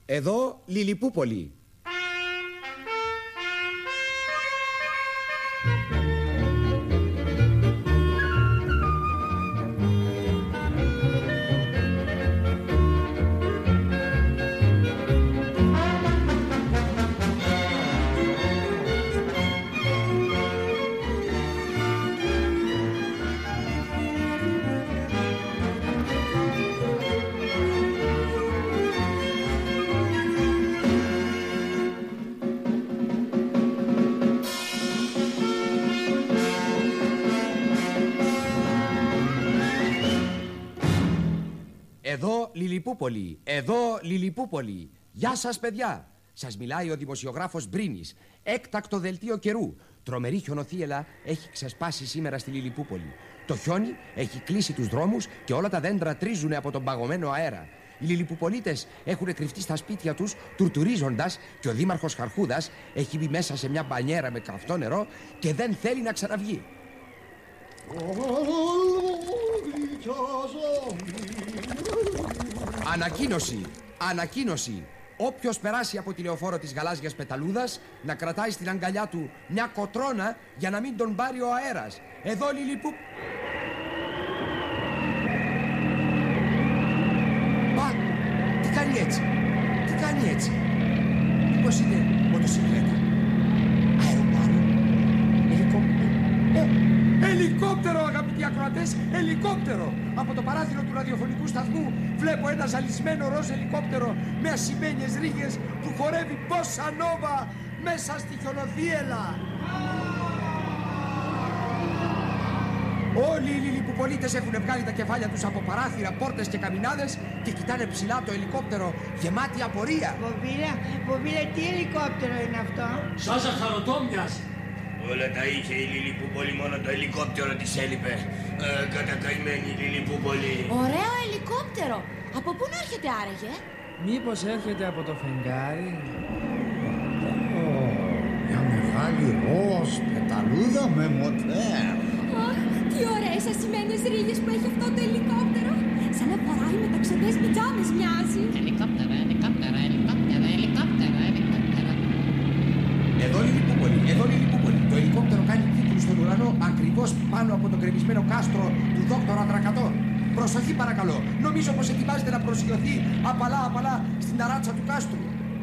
Εδώ Λιλιπούπολη. Εδώ Λιλιπούπολη, εδώ Λιλιπούπολη. Γεια σας παιδιά. Σας μιλάει ο δημοσιογράφος Μπρίνης. Έκτακτο δελτίο καιρού. Τρομερή χιονοθύελα έχει ξεσπάσει σήμερα στη Λιλιπούπολη. Το χιόνι έχει κλείσει τους δρόμους και όλα τα δέντρα τρίζουν από τον παγωμένο αέρα. Οι Λιλιπουπολίτες έχουν κρυφτεί στα σπίτια τους τουρτουρίζοντας και ο δήμαρχος Χαρχούδας έχει μπει μέσα σε μια μπανιέρα με καυτό νερό και δεν θέλει να ξαναβγεί. Ανακοίνωση. Όποιος περάσει από τη λεωφόρο της γαλάζιας πεταλούδας να κρατάει στην αγκαλιά του μια κοτρώνα για να μην τον πάρει ο αέρας. Εδώ Λιλιπού... Τι κάνει έτσι. Μήπως είναι μοτοσυκλέτα, αεροπλάνο, ελικόπτερο, αγαπητοί ακροατές, ελικόπτερο. Από το παράθυρο του ραδιοφωνικού σταθμού βλέπω ένα ζαλισμένο ροζ ελικόπτερο με ασημένιες ρίγες που χορεύει μπόσα νόβα μέσα στη χιονοθύελα. Όλοι οι Λιλιπουπολίτες έχουν βγάλει τα κεφάλια τους από παράθυρα, πόρτες και καμινάδες και κοιτάνε ψηλά το ελικόπτερο γεμάτη απορία. Πομπίλα, τι ελικόπτερο είναι αυτό? Σαν ζαχαροτόμιας. Όλα τα είχε η Λιλιπούπολη, μόνο το ελικόπτερο της έλειπε. Κατακαημένη η Λιλιπούπολη. Ωραίο ελικόπτερο. Από πού να έρχεται άραγε? Μήπως έρχεται από το φεγγάρι? Μια μεγάλη ροζ πεταλούδα με μοτέρ. Αχ, τι ωραίες ασημένιες ρίγες που έχει αυτό το ελικόπτερο. Σαν να φοράει μεταξωτές πιτζάμες μοιάζει. Ελικόπτερο. Εδώ Λιλιπούπολη. Το ελικόπτερο κάνει κύκλους στον ουρανό ακριβώς πάνω από τον κρεμισμένο κάστρο του δόκτωρα Δρακατόρ. Προσοχή παρακαλώ. Νομίζω πως ετοιμάζεται να προσγειωθεί απαλά στην ταράτσα του κάστρου.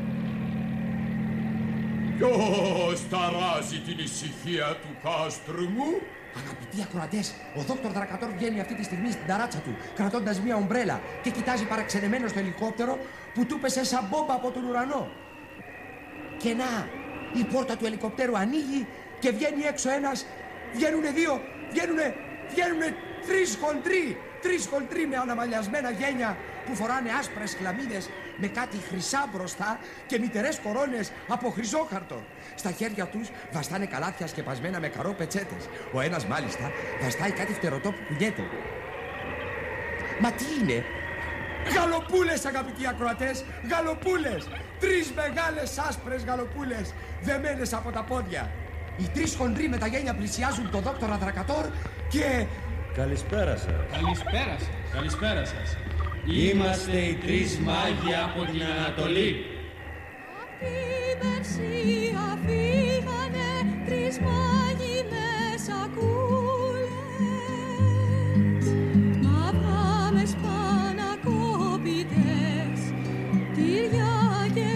Ποιος ταράζει την ησυχία του κάστρου μου? Αγαπητοί ακροατές, ο δόκτωρ Δρακατόρ βγαίνει αυτή τη στιγμή στην ταράτσα του, κρατώντας μια ομπρέλα και κοιτάζει παραξενεμένο στο ελικόπτερο που του πέσε σαν μπόμπα από τον ουρανό. Και να, η πόρτα του ελικοπτέρου ανοίγει και βγαίνει έξω ένας, βγαίνουνε δύο, βγαίνουνε τρεις χοντροί με αναμαλιασμένα γένια που φοράνε άσπρες χλαμίδες με κάτι χρυσά μπροστά και μητερές κορώνες από χρυσόχαρτο. Στα χέρια τους βαστάνε καλάθια σκεπασμένα με καρό πετσέτες. Ο ένας μάλιστα βαστάει κάτι φτερωτό που κουνιέται. Μα τι είναι? Γαλοπούλες, αγαπητοί ακροατές, γαλοπούλες! Τρεις μεγάλες άσπρες γαλοπούλες δεμένες από τα πόδια. Οι τρεις χοντροί με τα γένια πλησιάζουν τον δόκτωρα Δρακατόρ και... Καλησπέρα σας. Καλησπέρα σας. Είμαστε οι τρεις μάγοι από την Ανατολή. Απ' τη Περσία φύγανε τρεις μάγοι με σακούλες, μαύρα με σπανακόπιτες, τυριά και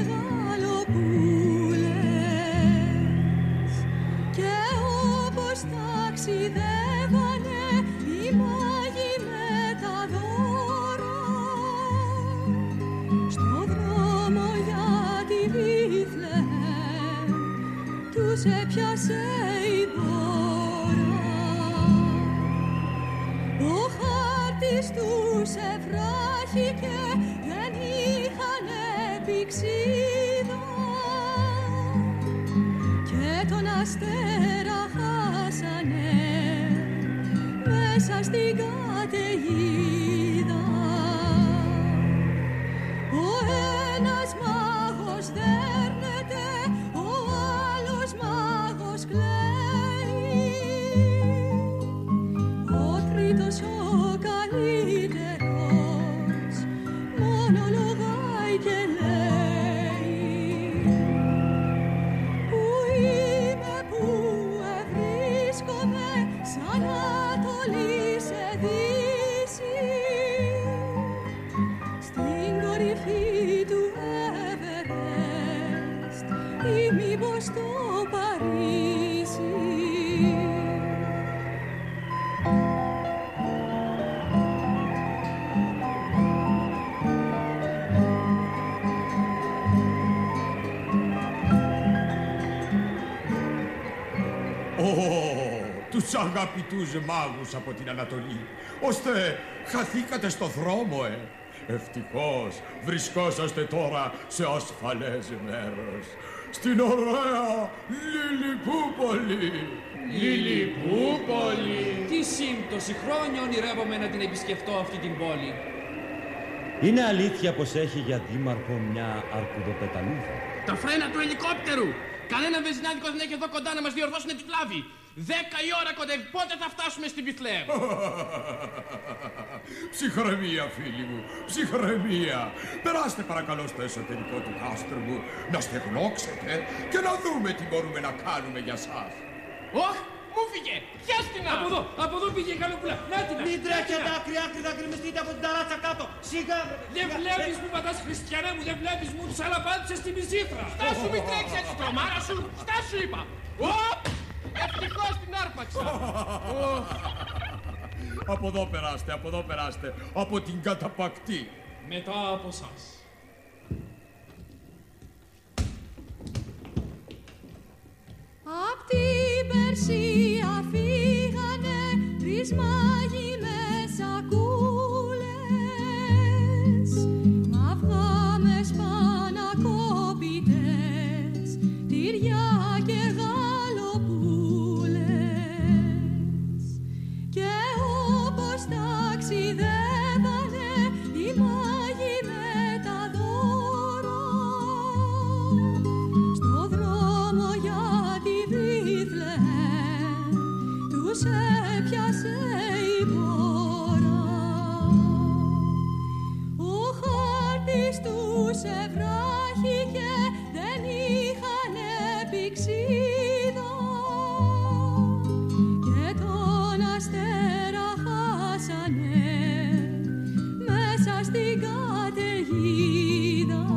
γαλοπούλες. Και όπως ταξιδεύανε οι μάγοι με τα δώρα, στο δρόμο για τη Βήθλεhem τους έπιασε η μπόρα. Ο χάρτης τους ευράχηκε, δεν είχανε πηξίδα και τον αστέρα χάσανε μέσα στην καταιγίδα. Ο ένας μάγος δέρνεται, ο άλλος μάγος κλαίει, ο τρίτος ο καλύτερος μονολογάει και λέει. στο Παρίσι. Τους αγαπητούς μάγους από την Ανατολή, ώστε χαθήκατε στο δρόμο, Ευτυχώς βρισκόσαστε τώρα σε ασφαλές μέρος, στην ωραία Λιλιπούπολη. Λιλιπούπολη! Τι σύμπτωση, χρόνια ονειρεύομαι να την επισκεφτώ αυτή την πόλη. Είναι αλήθεια πως έχει για δήμαρχο μια αρκουδοπεταλούδα? Τα φρένα του ελικόπτερου! Κανένα βενζινάδικο δεν έχει εδώ κοντά να μας διορθώσουν τη φλάβη. 10 η ώρα κοντεύει. Πότε θα φτάσουμε στην Μπιθλεέμ? Ψυχραιμία, φίλοι μου, ψυχραιμία. Περάστε παρακαλώ στο εσωτερικό του κάστρου μου, να στεγνώξετε και να δούμε τι μπορούμε να κάνουμε για σας. Ωχ, μου φύγε! Πιάστηνα! Από εδώ πήγε η καλοπούλα. Να την! Μην τρέχετε άκρη, θα γκρεμιστείτε από την ταράτσα κάτω. Σιγά! Δεν βλέπεις που πατάς, χριστιανέ μου, δεν βλέπεις μου τους αλαπάτησες στη μυζήθρα. Στάσου, μην τρέξεις έτσι, τρομάρα σου! Στάσου, είπα! Ευτυχώς την άρπαξα! Από εδώ περάστε, από την καταπακτή. Μετά από σας. Απ' την Περσία φύγανε 3 μάγοι με σακούλες, μ' αυγά με σπανακόπιτες, τυριά και γαλοπούλες. Και όπως ταξιδεύανε οι μάγοι με τα δώρα, στο δρόμο για τη Βήθλεεμ τους έπιασε η πόρα. Ο χάρτης τους ευράχηκε, δεν είχανε πηξίδα, και τον αστέρα χάσανε μέσα στην καταιγίδα.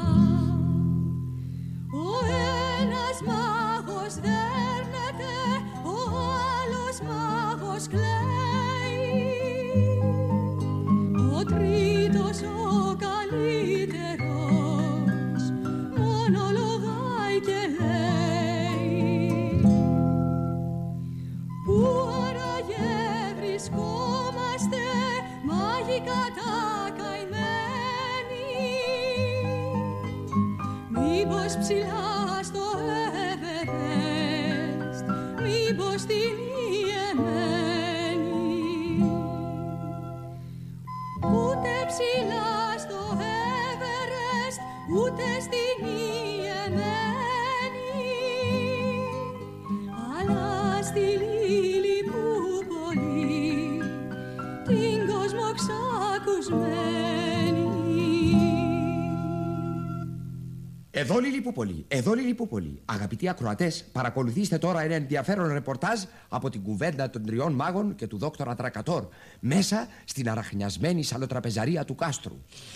Ο ένας μάγος δέρνεται, ο άλλος μάγος κλαίει, ο τρίτος ο καλύτερος μονολογάει και λέει: πού άραγε βρισκόμαστε, μάγοι κατακαημένοι, μήπως ψηλά στο Everest, μήπως στην Ιεμένη? Ούτε ψηλά στο Everest, ούτε στην Ιεμένη, αλλά στη Λιλιπούπολη, την κόσμο ξακουσμένη. Εδώ Λιλιπούπολη. Αγαπητοί ακροατές, παρακολουθήστε τώρα ένα ενδιαφέρον ρεπορτάζ από την κουβέντα των 3 μάγων και του δόκτωρα Τρακατόρ μέσα στην αραχνιασμένη σαλοτραπεζαρία του κάστρου.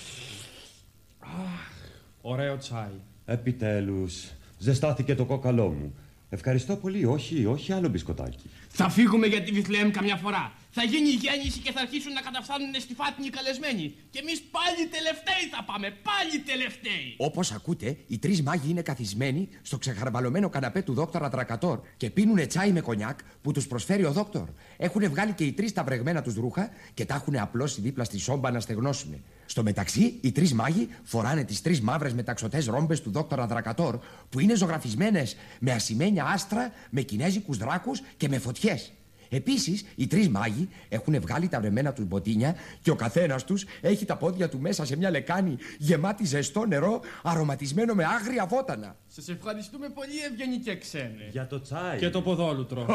Ωραίο τσάι. Επιτέλους, ζεστάθηκε το κόκαλό μου. Ευχαριστώ πολύ, όχι άλλο μπισκοτάκι. Θα φύγουμε για τη Βηθλεέμ καμιά φορά. Θα γίνει η γέννηση και θα αρχίσουν να καταφθάνουν στη Φάτνη οι καλεσμένοι. Και εμείς πάλι τελευταίοι θα πάμε, πάλι τελευταίοι. Όπως ακούτε, οι 3 μάγοι είναι καθισμένοι στο ξεχαρβαλωμένο καναπέ του δόκτωρα Τρακατόρ και πίνουνε τσάι με κονιάκ που τους προσφέρει ο δόκτωρ. Έχουν βγάλει και οι 3 τα βρεγμένα τους ρούχα και τα έχουν απλώσει δίπλα στη σόμπα να στεγνώσουν. Στο μεταξύ, οι 3 μάγοι φοράνε τις 3 μαύρες μεταξωτές ρόμπες του δόκτωρα Τρακατόρ που είναι ζωγραφισμένες με ασημένια άστρα, με κινέζικους δράκους και με φωτιές. Επίσης, οι 3 μάγοι έχουν βγάλει τα βρεμμένα τους μποτίνια και ο καθένας τους έχει τα πόδια του μέσα σε μια λεκάνη γεμάτη ζεστό νερό, αρωματισμένο με άγρια βότανα. Σας ευχαριστούμε πολύ, ευγενικέ ξένε. Για το τσάι. Και το ποδόλουτρο.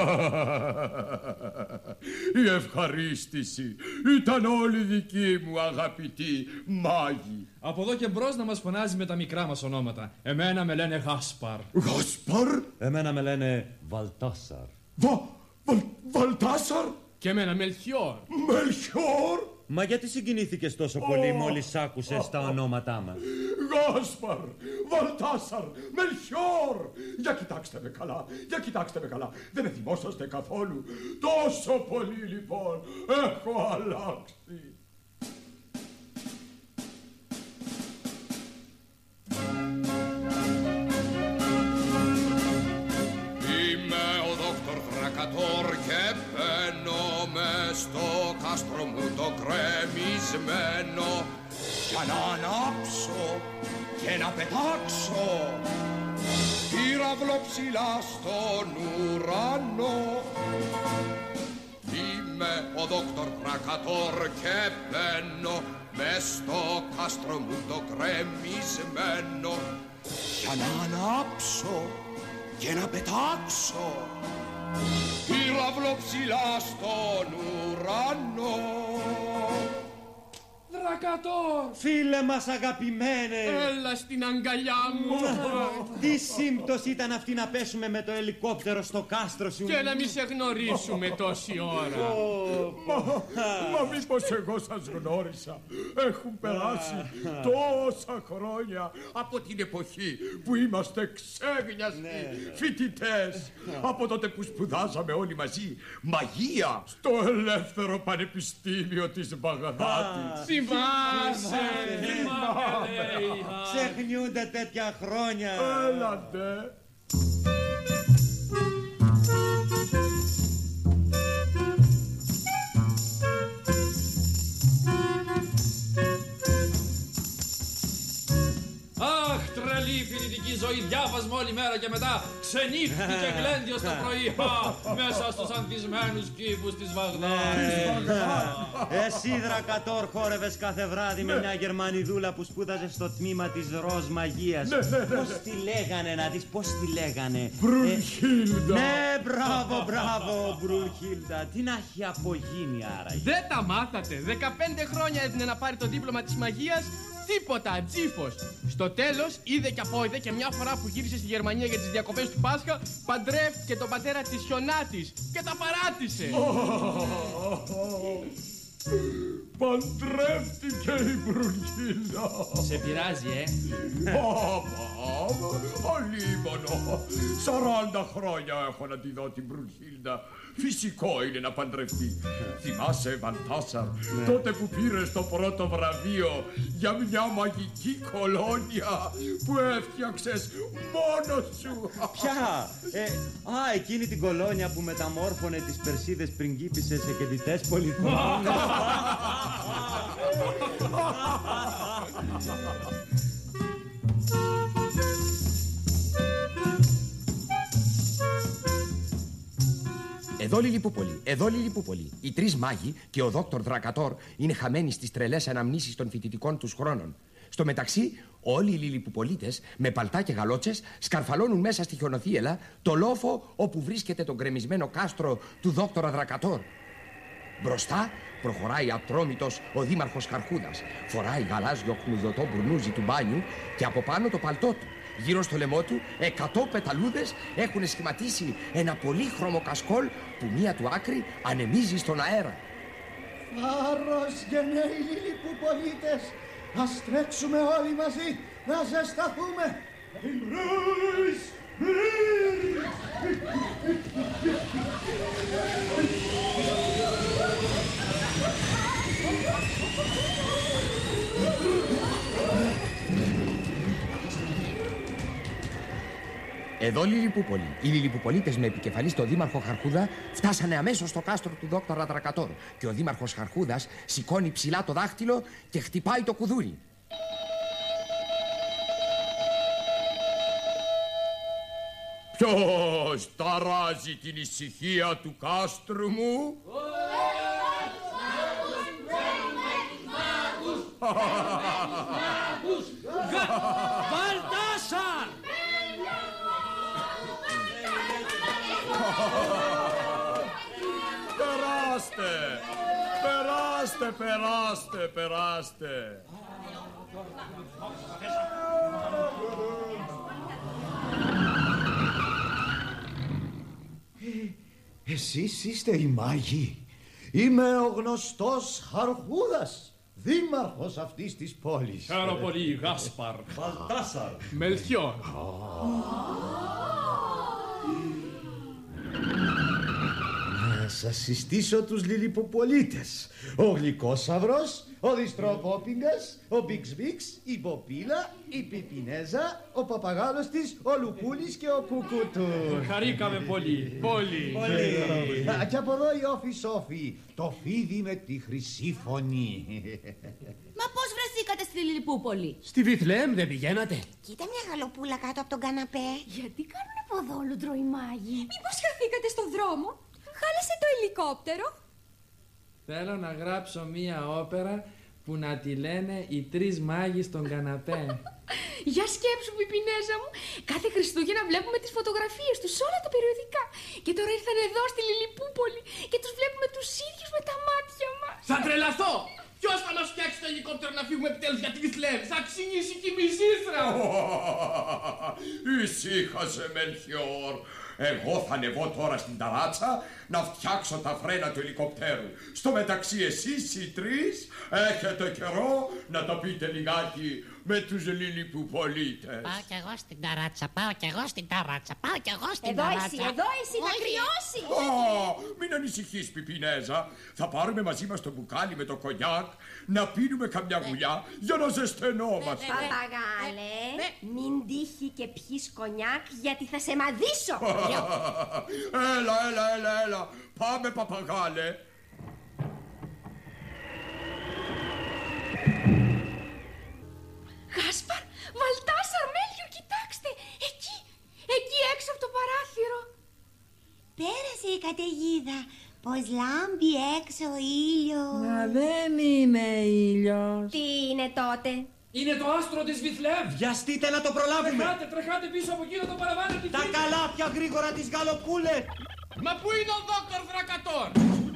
Η ευχαρίστηση ήταν όλη δική μου, αγαπητοί μάγοι. Από εδώ και μπρος να μας φωνάζει με τα μικρά μας ονόματα. Εμένα με λένε Γάσπαρ. Γάσπαρ. Εμένα με λένε Βαλτάσαρ. Βαλτάσαρ. Και εμένα Μελχιόρ. Μελχιόρ. Μα γιατί συγκινήθηκες τόσο πολύ μόλις άκουσες τα ονόματά μας? Γάσπαρ, Βαλτάσαρ, Μελχιόρ. Για κοιτάξτε με καλά, για κοιτάξτε με καλά. Δεν με θυμόσαστε καθόλου? Τόσο πολύ λοιπόν έχω αλλάξει. Είμαι ο Δόκτωρ Δρακατόρ και μπαίνω μες στο κάστρο μου το κρεμισμένο για να ανάψω και να πετάξω πύραυλο ψηλά στον ουρανό. Είμαι ο Δόκτωρ Δρακατόρ και μπαίνω μες στο κάστρο μου το κρεμισμένο για να ανάψω και να πετάξω πύραυλο ψηλά στον ουρανό. Δρακατόρ! Φίλε μας αγαπημένε! Έλα στην αγκαλιά μου! Τι σύμπτωση ήταν αυτή να πέσουμε με το ελικόπτερο στο κάστρο σου? Και να μην σε γνωρίσουμε τόση ώρα. Μα μήπως εγώ σας γνώρισα? Έχουν περάσει τόσα χρόνια από την εποχή που είμαστε ξέγνιαστοι φοιτητές, από τότε που σπουδάζαμε όλοι μαζί μαγεία στο ελεύθερο πανεπιστήμιο της Μπαγδάτης. Θυμάσαι! Ξεχνιούνται τέτοια χρόνια. Έλατε. Αχ, τρελή φοιτητική ζωή, διάβασμα όλη μέρα και μετά ξενύχτη και γλέντιο στο πρωί. Μέσα στους ανθισμένους κήπους της Βαγδάτης. Εσύ, Δρακατόρ, χόρευες κάθε βράδυ με μια Γερμανιδούλα που σπούδαζε στο τμήμα της ροζ μαγείας. Πώς τη λέγανε, να δεις πώς τη λέγανε? Μπρουνχίλντα. Ναι, μπράβο, μπράβο, Μπρουνχίλντα. Τι να έχει απογίνει άραγε? Δεν τα μάθατε. 15 χρόνια έδινε να πάρει το δίπλωμα της μαγείας. Τίποτα, τζίφος. Στο τέλος είδε και απόειδε και μια φορά που γύρισε στη Γερμανία για τις διακοπές του Πάσχα παντρεύτηκε τον πατέρα της Χιονάτης και τα παράτησε. Παντρεύτηκε η Μπρουνχίλντα. Σε πειράζει, Αλίμονο. 40 χρόνια έχω να τη δω την Μπρουνχίλντα. Φυσικό είναι να παντρευτεί. Θυμάσαι, Βαλτάσαρ, τότε που πήρες το πρώτο βραβείο για μια μαγική κολόνια που έφτιαξες μόνος σου? Ποια? Εκείνη την κολόνια που μεταμόρφωνε τις Περσίδες πριγκίπισσες σε κεντητές πολυθρόνες. Εδώ Λιλιπούπολη, εδώ Λιλιπούπολη. Οι τρεις μάγοι και ο Δόκτωρ Δρακατόρ είναι χαμένοι στις τρελές αναμνήσεις των φοιτητικών τους χρόνων. Στο μεταξύ, όλοι οι Λιλιπουπολίτες με παλτά και γαλότσες σκαρφαλώνουν μέσα στη χιονοθύελα το λόφο όπου βρίσκεται το γκρεμισμένο κάστρο του Δόκτωρα Δρακατόρ. Μπροστά προχωράει ατρόμητος ο δήμαρχος Χαρχούδας. Φοράει γαλάζιο χνουδωτό μπουρνούζι του μπάνιου και από πάνω το παλτό του. Γύρω στο λαιμό του 100 πεταλούδες έχουν σχηματίσει ένα πολύχρωμο κασκόλ που μία του άκρη ανεμίζει στον αέρα. Θάρρος γενναίοι Λιλιπουπολίτες, ας τρέξουμε όλοι μαζί να ζεσταθούμε. Εδώ Λιλιπούπολη. Οι Λιλιπουπολίτες με επικεφαλή στο δήμαρχο Χαρχούδα φτάσανε αμέσως στο κάστρο του Δόκτωρα Δρακατόρ και ο δήμαρχος Χαρχούδας σηκώνει ψηλά το δάχτυλο και χτυπάει το κουδούρι. Ποιος ταράζει την ησυχία του κάστρου μου? Βαλτάσαρ! Περάστε! Περάστε, περάστε, περάστε! Εσείς είστε οι μάγοι. Είμαι ο γνωστός Χαρχούδας, δήμαρχος αυτής της πόλης. Χαίρο πολύ, Γάσπαρ. Βαλτάσαρ. Μελχιόρ. Να σας συστήσω τους λιλιποπολίτες. Ο Γλυκόσαυρος, ο Διστροπόπιγκας, ο Μπιξ, η Ποπίλα, η Πιπινέζα, ο Παπαγάλος της, ο Λουκούλης και ο Κουκούτου. Χαρήκαμε πολύ, πολύ. Και από εδώ η Όφη Σόφη, το φίδι με τη χρυσή φωνή. Μα πώς βρεθήκατε στη Λιλιπούπολη? Στη Βιθλέμ δεν πηγαίνατε? Κοίτα μια γαλοπούλα κάτω από τον καναπέ. Γιατί κάνουν ποδόλουντρο οι μάγοι? Μήπως χαθήκατε στον δρόμο? Χάλασε το ελικόπτερο? Θέλω να γράψω μία όπερα που να τη λένε οι τρεις μάγοι στον καναπέ. Για σκέψου, Πιπινέζα μου. Κάθε Χριστούγεννα βλέπουμε τις φωτογραφίες τους σε όλα τα περιοδικά. Και τώρα ήρθαν εδώ στη Λιλιπούπολη και τους βλέπουμε τους ίδιους με τα μάτια μας. Θα τρελαθώ! Ποιος θα μας φτιάξει το ελικόπτερο να φύγουμε επιτέλους για τη Βιθλέμ? Θα ξυνήσει και η μυζήθρα! Ησύχασε, Μελχιόρ. Εγώ θα ανεβώ τώρα στην ταράτσα να φτιάξω τα φρένα του ελικοπτέρου. Στο μεταξύ εσείς οι τρεις έχετε καιρό να τα πείτε λιγάκι με τους Λιλιπουπολίτες. Πάω κι εγώ στην ταράτσα, πάω κι εγώ στην ταράτσα, πάω κι εγώ στην εδώ ταράτσα. Εδώ εσύ, θα κρυώσει. Μην ανησυχείς, Πιπινέζα. Θα πάρουμε μαζί μας το μπουκάλι με το κονιάκ να πίνουμε καμιά γουλιά για να ζεσθενόμαστε. Παπαγάλε, μην τύχει και πιείς κονιάκ γιατί θα σε μαδίσω. Έλα. Πάμε, Παπαγάλε. Γάσπαρ, Βαλτάσαρ, Μέλχιορ, κοιτάξτε. Εκεί έξω από το παράθυρο. Πέρασε η καταιγίδα. Πως λάμπει έξω ο ήλιος. Μα δεν είναι ήλιος. Τι είναι τότε? Είναι το άστρο της Βιθλέμ. Βιαστείτε να το προλάβουμε. Τρεχάτε πίσω από εκείνο το παραβάνι. Τα καλάθια γρήγορα τις γαλοπούλες. Μα πού είναι ο Δόκτωρ Δρακατόρ?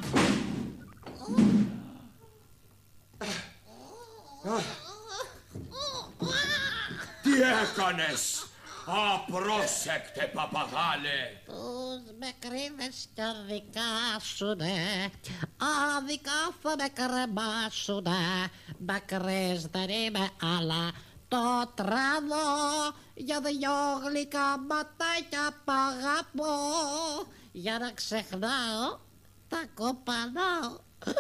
Τι έκανες? Απρόσεκτε, Παπαγάλε. Τους με κρύβες κι αδικά σουνε, άδικα θα με κρεμάσουνε. Μακρύς δεν είμαι, αλλά το τραβώ για δυο γλυκά ματάκια π' αγαπώ. Για να ξεχνάω τα κοπανάω.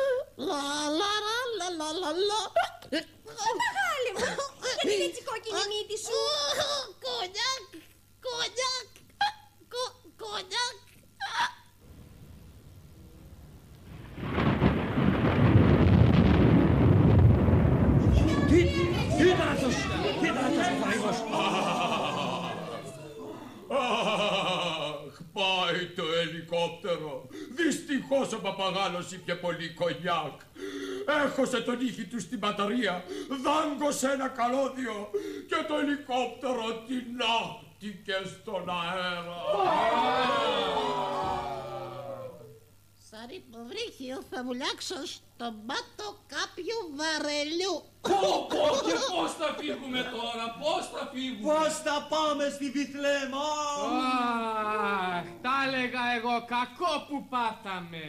Παπαγάλε μου, γιατί είναι έτσι κόκκινη η μύτη σου? Κονιάκ. Ήταν αυτός ο θρύλος. Αχ, πάει το ελικόπτερο. Δυστυχώς ο Παπαγάλος ήπια πολύ κονιάκ. Έχωσε τον ήχη του στην μπαταρία, δάγκωσε ένα καλώδιο και το ελικόπτερο τεινάχτηκε στον αέρα. Σαν υποβρύχιο θα βουλιάξω στο μάτο κάποιου βαρελιού. Και πώς θα φύγουμε τώρα, πώς θα φύγουμε? Πώς θα πάμε στη Βιθλέμ? Αχ, τα έλεγα εγώ, κακό που πάθαμε.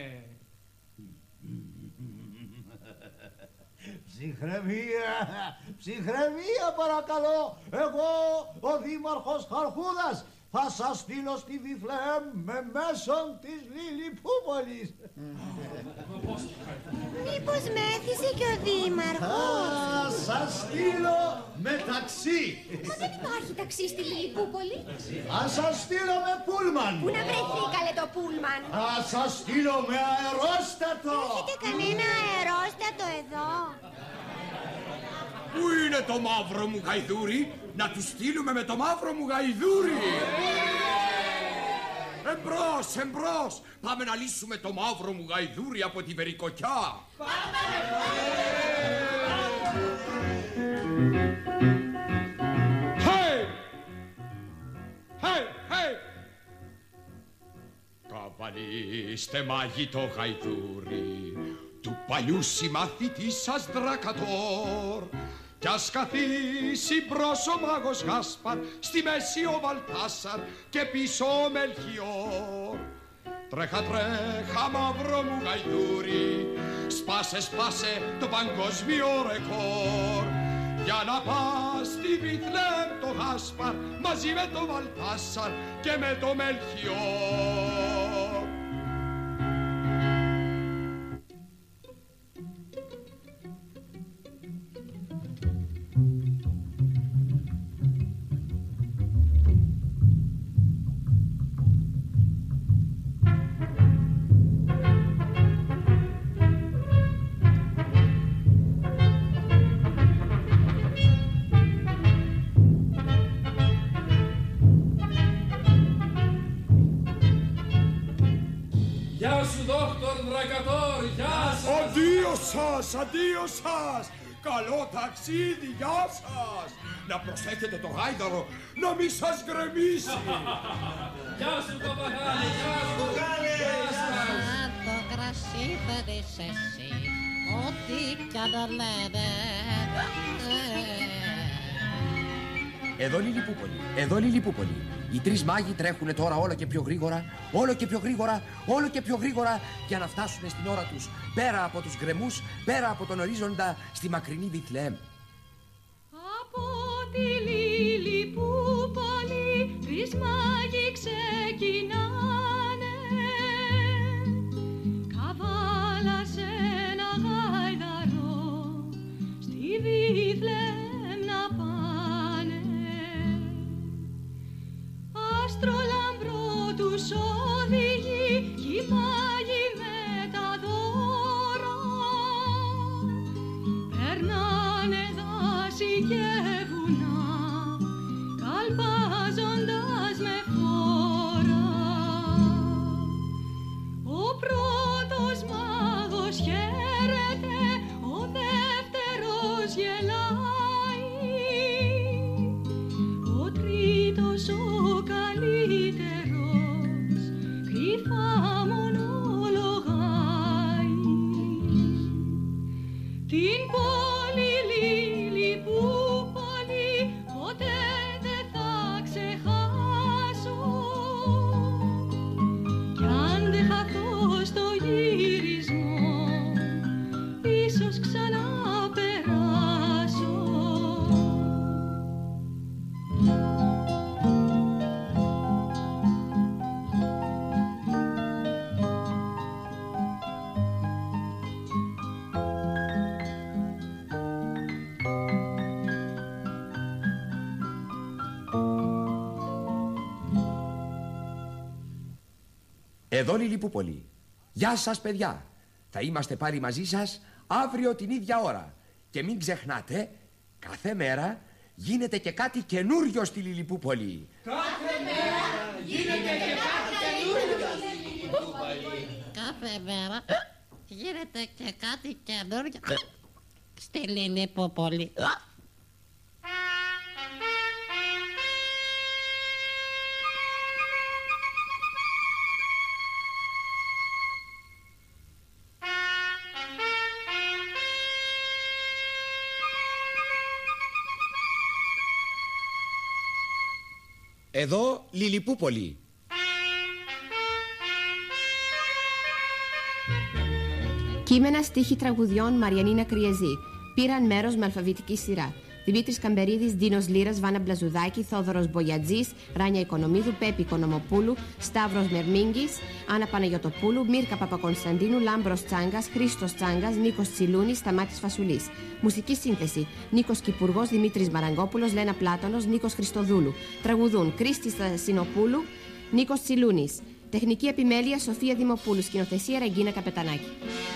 Ψυχραιμία παρακαλώ. Εγώ ο δήμαρχος Χαρχούδας θα σας στείλω στη Βιθλέμ με μέσον της Λιλιπούπολης. Μήπως μέθησε και ο δήμαρχος? Θα σας στείλω με ταξί. Μα δεν υπάρχει ταξί στη Λιλιπούπολη. Θα σας στείλω με πούλμαν. Πού να βρεθεί καλέ το πούλμαν? Θα σας στείλω με αερόστατο. Έχετε κανένα αερόστατο εδώ? Πού είναι το μαύρο μου γαϊδούρι? Να του στείλουμε με το μαύρο μου γαϊδούρι. Εμπρός. Πάμε να λύσουμε το μαύρο μου γαϊδούρι από τη Βερικοκιά. Hey! Καβαλήστε μάγι το γαϊδούρι του παλιού συμμαθητή σας Δρακατόρ. Κι ας καθίσει μπρος ο μάγος Γάσπαρ, στη μέση ο Βαλτάσαρ και πίσω ο Μελχιόρ. Τρέχα τρέχα μαύρο μου γαϊδούρι, σπάσε σπάσε το παγκόσμιο ρεκόρ, για να πας στη Βιθλέμ το Γάσπαρ μαζί με το Βαλτάσαρ και με το Μελχιόρ. Αντίο σας! Καλό ταξίδι, γεια σας! Να προσέχετε το γάιδαρο, να μη σας γκρεμίσει! Γεια σου, παπαγάλη! Γεια σου, παπαγάλη! Το κρασί παίρνεις εσύ, ό,τι κι αν λένε. Εδώ Λιλιπούπολη, εδώ Λιλιπούπολη. Οι τρεις μάγοι τρέχουν τώρα όλο και πιο γρήγορα, όλο και πιο γρήγορα, όλο και πιο γρήγορα για να φτάσουν στην ώρα τους, πέρα από τους γκρεμούς, πέρα από τον ορίζοντα, στη μακρινή Βιθλεέμ. Από τη Λιλιπούπολη τρεις μάγοι ξεκινάνε, καβάλα σε ένα γάιδαρο, στη Βιθλεέμ να πάνε. Αστρολαμπρό τους οδηγεί κι οι μάγοι με τα δώρα, περνάνε δάση και βουνά, καλπάζοντας με φόρα. Ο πρώτος μάγος χαίρεται, ο δεύτερος γελάει, ο τρίτος ο καλύτερος κρυφά μονολογάει. Την πόλη Λιλιπούπολη ποτέ δεν θα ξεχάσω, κι αν δεν χαθώ στο γυρισμό ίσως ξαναπεράσω. Εδώ Λιλιπούπολη. Γεια σας παιδιά. Θα είμαστε πάλι μαζί σας αύριο την ίδια ώρα. Και μην ξεχνάτε, κάθε μέρα γίνεται και κάτι καινούριο στη Λιλιπούπολη. Κάθε μέρα γίνεται και κάτι καινούριο στη Λιλιπούπολη. Κάθε μέρα γίνεται και κάτι καινούριο στη Λιλιπούπολη. Εδώ Λιλιπούπολη. Κείμενα, στίχοι τραγουδιών Μαριανίνα Κριεζή. Πήραν μέρος με αλφαβητική σειρά. Δημήτρης Καμπερίδης, Ντίνος Λύρας, Βάνα Μπλαζουδάκη, Θόδωρος Μπογιατζής, Ράνια Οικονομίδου, Πέπη Οικονομοπούλου, Σταύρος Μερμίγκης, Άννα Παναγιωτοπούλου, Μύρκα Παπακονσταντίνου, Λάμπρος Τσάγκας, Χρήστος Τσάγκας, Νίκος Τσιλούνης, Σταμάτης Φασουλής. Μουσική σύνθεση: Νίκος Κυπουργός, Δημήτρης Μαραγκόπουλος, Λένα Πλάτωνος, Νίκος Χριστοδούλου. Τραγουδούν Κρίστης Στασινοπούλου, Νίκος Τσιλούνης. Τεχνική επιμέλεια Σοφία Δημοπούλου. Σκηνοθεσία Ρεγκίνα Καπετανάκη.